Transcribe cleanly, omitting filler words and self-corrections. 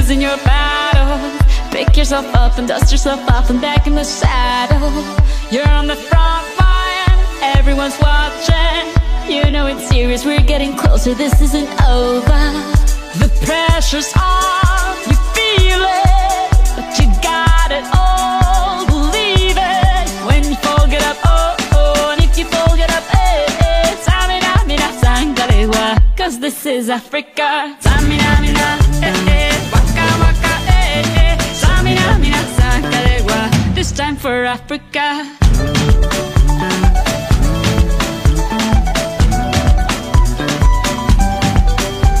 losing your battle. Pick yourself up and dust yourself off and back in the saddle. You're on the front line, everyone's watching. You know it's serious, we're getting closer, this isn't over. The pressure's on, you feel it, but you got it all, believe it. When you fall, get up, oh, oh, and if you fall, get up, eh, eh. Samina, mina, sangalewa, cause this is Africa. Samina, mina, eh, eh, waka, waka, eh, eh. Samina, mina, sangalewa, this time for Africa.